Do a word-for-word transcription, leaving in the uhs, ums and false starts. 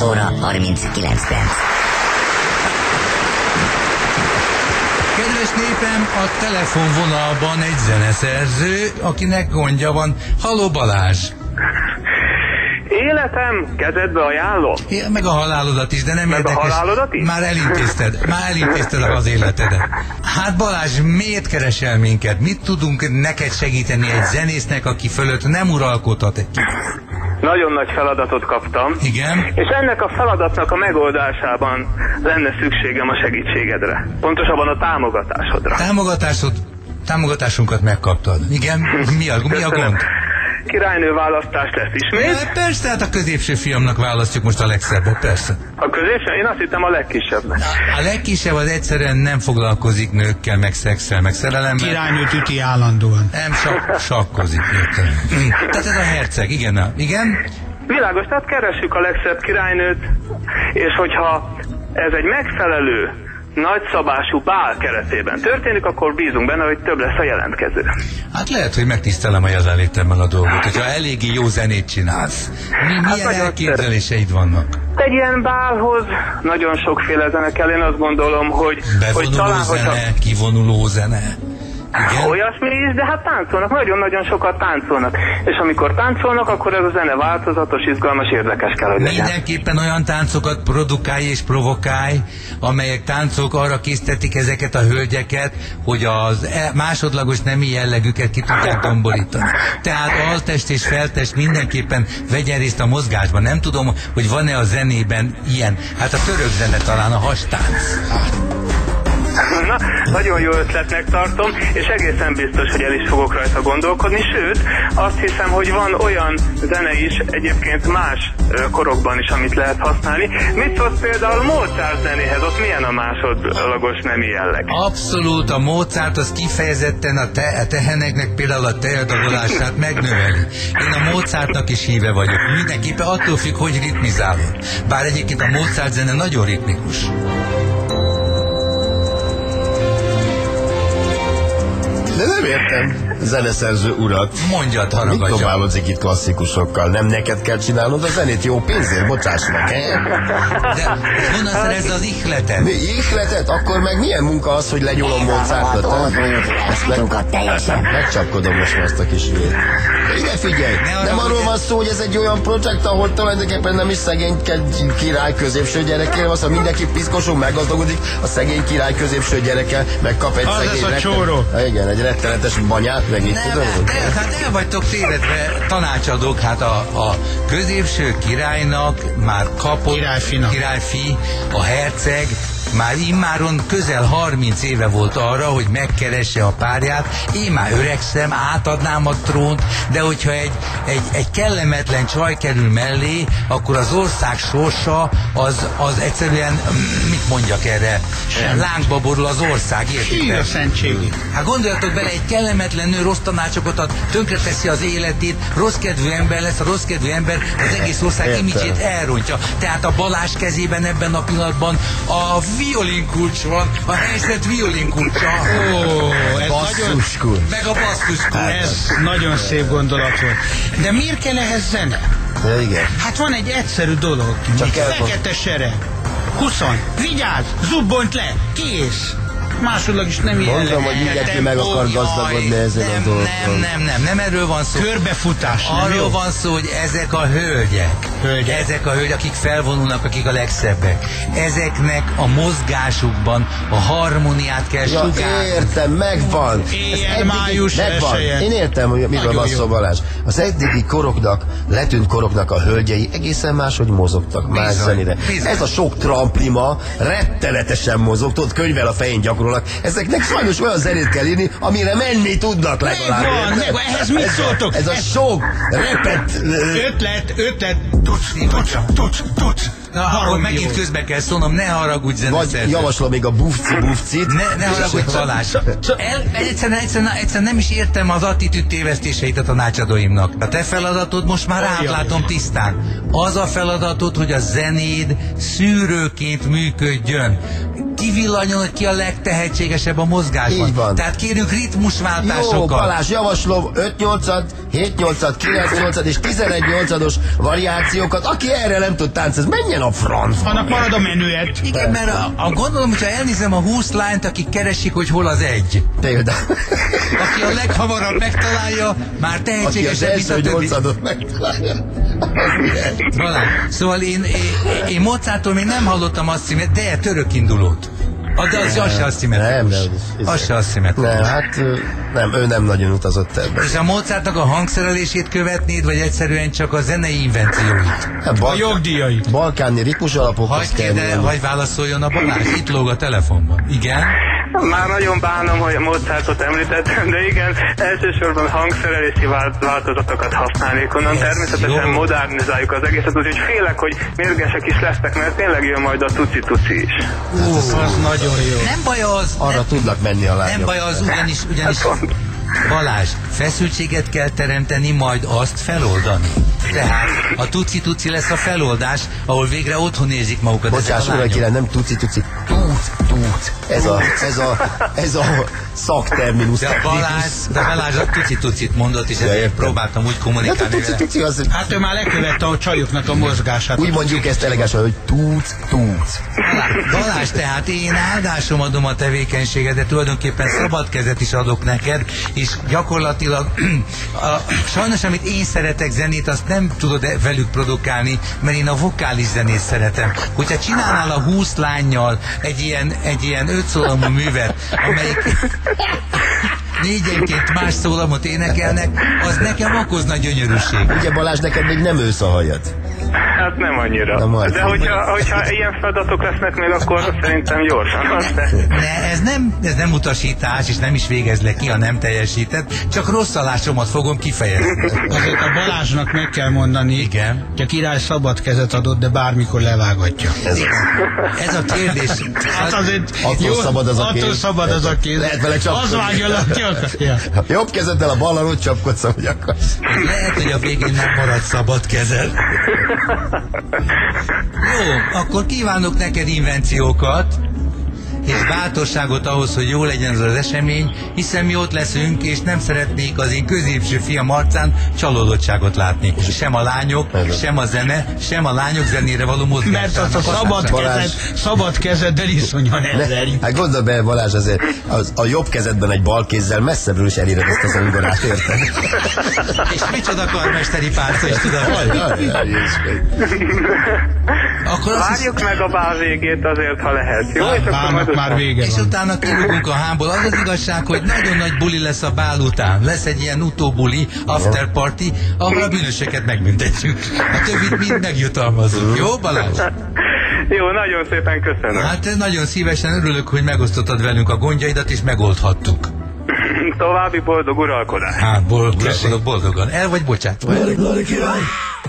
óra harminckilenc perc. Kedves népem, a telefonvonalban egy zeneszerző, akinek gondja van. Halló Balázs! Életem kezedbe ajánlom. É, meg a halálodat is, de nem meg érdekes. A halálodat is? Már elintézted, már elintézted az életedet. Hát Balázs, miért keresel minket? Mit tudunk neked segíteni egy zenésznek, aki fölött nem uralkodhat egy kicsit? Nagyon nagy feladatot kaptam. Igen? És ennek a feladatnak a megoldásában lenne szükségem a segítségedre. Pontosabban a támogatásodra. Támogatásod, támogatásunkat megkaptad. Igen? Mi a, mi a gond? Királynő választás lesz ismét. Ja, persze, hát a középső fiamnak választjuk most a legszebbet, persze. A középső? Én azt hittem a legkisebbnek. A, a legkisebb az egyszerűen nem foglalkozik nőkkel, meg szexel, meg szerelemmel. Királynőt üti állandóan. Nem, sak, sakkozik. Értem. Tehát ez a herceg, igen? Igen? Világos, tehát keressük a legszebb királynőt, és hogyha ez egy megfelelő nagyszabású bál keretében történik, akkor bízunk benne, hogy több lesz a jelentkező. Hát lehet, hogy megtisztelem a jelenlétemmel a dolgot, hogyha eléggé jó zenét csinálsz. Mi, milyen hát elképzeléseid vannak? Egy ilyen bálhoz nagyon sokféle zene kell, én azt gondolom, hogy... Bevonuló hogy talán, zene, hogyha... kivonuló zene. Igen? Olyasmi is, de hát táncolnak, nagyon-nagyon sokat táncolnak. És amikor táncolnak, akkor ez a zene változatos, izgalmas, érdekes kell, hogy legyen. Mindenképpen olyan táncokat produkálj és provokálj, amelyek táncok arra késztetik ezeket a hölgyeket, hogy az másodlagos nemi jellegüket ki tudják domborítani. Tehát altest és feltest mindenképpen vegyen részt a mozgásban. Nem tudom, hogy van-e a zenében ilyen. Hát a török zene talán, a hastánc. Na, nagyon jó ötletnek tartom, és egészen biztos, hogy el is fogok rajta gondolkodni, sőt, azt hiszem, hogy van olyan zene is, egyébként más korokban is, amit lehet használni. Mit szólsz például Mozart zenéhez, ott milyen a másodlagos nemi jelleg? Abszolút, a Mozart az kifejezetten a, te, a teheneknek például a teldagolását megnöveli. Én a Mozartnak is híve vagyok, mindenképpen attól függ, hogy ritmizálod. Bár egyébként a Mozart zene nagyon ritmikus. De nem értem, zeneszerző urat. Mondjad, haragadja. Mit próbálodzik itt klasszikusokkal? Nem neked kell csinálnod a zenét jó pénzért? Bocsáss meg, he? De honnan szerezd az ihletet? Mi ihletet? Akkor meg milyen munka az, hogy legyúlom Mozartot? Ezt meg... teljesen. Megcsapkodom most már azt a kis hülyét. Ide figyelj! Ne nem arról van szó, hogy ez egy olyan projekt, ahol tulajdonképpen nem is szegény király középső gyerekére van, szóval mindenki piszkosul meggazdagodik, a szegény király középső gyereke megkap egy az szegény... Az a csóró. Igen, egy rettenetes banyát, meg mit tudom. Hát, hát el vagytok tévedve, tanácsadók, hát a, a középső királynak már kapott, Királyfinak. királyfi, a herceg, már immáron közel harminc éve volt arra, hogy megkeresse a párját. Én már öregszem, átadnám a trónt, de hogyha egy, egy, egy kellemetlen csaj kerül mellé, akkor az ország sorsa az, az egyszerűen, mit mondjak erre, sem. Lángba borul az ország, értitek? Szentségi. Hát gondoljatok bele, egy kellemetlen nő rossz tanácsokat ad, tönkreteszi az életét, rosszkedvű ember lesz, a rosszkedvű ember az egész ország imidzsét elrontja. Tehát a Balázs kezében ebben a pillanatban a violinkulcs van, a helyzet violinkulcsa. Ó, ez basszuskulcs. Meg a basszuskulcs. Ez nagyon szép gondolat volt. De miért kell ehhez zene? De igen. Hát van egy egyszerű dolog. Csak Fekete sereg. Huszon. Vigyázz! Zubbont le! Kész! Másodlag is nem ilyen. Mondom, hogy mindenki meg akar gazdagodni ezen a dolgon. Nem, nem, nem, nem erről van szó. Körbefutás. Arról van szó, hogy ezek a hölgyek, hölgyek, ezek a hölgyek, akik felvonulnak, akik a legszebbek, ezeknek a mozgásukban a harmóniát kell ja, sugárzni. Értem, megvan. Éjjel május elsője. Én értem, hogy miről van szó, Balázs. Az eddigi koroknak, letűnt koroknak a hölgyei egészen máshogy mozogtak, más zenére. Ez a sok tramplima rettenetesen mozog, tudod, könyvvel a fején gyakorol. Ezeknek sajnos olyan zenét kell írni, amire menni tudnak legalább. Megvan, megvan. Ehhez mit szóltok? Ez a sok repet... Ötlet, ötlet. Tucs, tucs, tucs, tucs. Na, akkor megint közbe kell szólnom, ne haragudj, zeneszerző. Vagy javaslom még a bufci bufcit. Ne, ne haragudj, Balázs. El, egyszerűen, egyszerűen, egyszerűen nem is értem az attitűd tévesztéseit a tanácsadóimnak. A te feladatod most már átlátom tisztán. Az a feladatod, hogy a zenéd szűrőként működjön. Kivillanjon, hogy ki a legtehetségesebb a mozgásban. Így van. Tehát kérjük ritmusváltásokat. Jó, Balázs, javaslom öt nyolcat, hét nyolcad, kilenc nyolcad és tizenegy nyolcados variációkat. Aki erre nem tud táncozni, menjen a francba. Annak marad a menüet. Igen, mert a, a gondolom, hogyha elnézem a húsz lányt, akik keresik, hogy hol az egy. Például. Aki a leghamarabb megtalálja, már tehetségesebb, mint a többi. nyolcadot megtalálja. Valami. Szóval én, én, én Mozarttól még nem hallottam azt címet, de török indulót. De az, az se aszimmetrikus. Nem, nem. Az se aszimmetrikus. Nem, hát nem, ő nem nagyon utazott ebben. És a Mozartnak a hangszerelését követnéd, vagy egyszerűen csak a zenei invencióit? Hát A jogdíjait. balkáni ritmus alapokhoz Hagyj kell kérde, nyúlni. vagy válaszoljon a Balázs, itt lóg a telefonban. Igen? Már nagyon bánom, hogy a Mozartot említettem, de igen, elsősorban hangszerelési vált- változatokat használnék onnan. Ez Természetesen jó. modernizáljuk az egészet, úgyhogy félek, hogy mérgesek is lesznek, mert tényleg jön majd a tuci-tuci is. Ú, az nagyon jó. Nem baj az, Arra nem, tudnak menni a lányok. nem baj az, ugyanis, ugyanis Balázs, feszültséget kell teremteni, majd azt feloldani. Tehát a tuci-tuci lesz a feloldás, ahol végre otthon érzik magukat ezek Bocsáss a meg, lányok. kérem, nem tuci-tuci. Túc, túc. Ez a, ez a, ez a szakterminus. De a Balázs, de Balázs a tuci-tucit mondott, és ezért értem. próbáltam úgy Hát a kommunikálni vele. tuci-tuci az... Hát ő már lekövette a csajoknak a mozgását. Úgy mondjuk ezt elegásan, hogy túc, túc. Balázs, tehát én áldásom adom a tevékenységet, de tulajdonképpen szabad kezet is adok neked, és gyakorlatilag a, sajnos, amit én szeretek zenét, azt nem tudod velük produkálni, mert én a vokális zenét szeretem. Hogyha csinálnál a húsz lánnyal egy ilyen, egy ilyen ötszólamú művet, amelyik négyenként más szólamot énekelnek, az nekem okozna gyönyörűség. Ugye Balázs, neked még nem ősz a hajad. Hát nem annyira. Na majd. De hogyha, hogyha ilyen feladatok lesznek még, akkor szerintem gyorsan. Ne, ez nem, ez nem utasítás, és nem is végezlek ki, ha nem teljesített, csak rossz alásomat fogom kifejezni. Azért a Balázsnak meg kell mondani, Igen. hogy a király szabad kezet adott, de bármikor levágatja. Ez, Ez a kérdés. Hát azért Attól szabad az a attól kéz. szabad az a kéz. Lehet vele csapkodni. Az vágja le, aki akarja. jobb kezeddel a ballal úgy csapkodsz, ahogy akarsz. Lehet, hogy a végén nem marad szabad kezed. Jó, akkor kívánok neked invenciókat, és bátorságot ahhoz, hogy jó legyen ez az esemény, hiszen mi ott leszünk, és nem szeretnék az én középső fiam arcán csalódottságot látni. Sem a lányok, sem a zene, sem a lányok zenére való mozgásának. Mert azt a szabad, Balázs. kezed, szabad kezeddel iszonyan elverjük. Hát gondolj be, Balázs, azért az, a jobb kezedben egy bal kézzel messzebbről is eléred ezt az ongorát, érted? És micsoda karmesteri párca is tudod. Jaj, jaj, Jézusom. Akkor azt hisz, Várjuk meg a bál végét azért, ha lehet. Jó, és akkor Bálnak majd már vége és van. utána kirúgunk a hámból. Az az igazság, hogy nagyon nagy buli lesz a bál után. Lesz egy ilyen utóbuli, after party, ahol a bűnöseket megbüntetjük. A többit mind megjutalmazunk. Jó, Balázs? Jó, nagyon szépen köszönöm. Hát nagyon szívesen örülök, hogy megosztottad velünk a gondjaidat, és megoldhattuk. További boldog uralkodást. Hát, boldog, boldogan. El vagy bocsátva?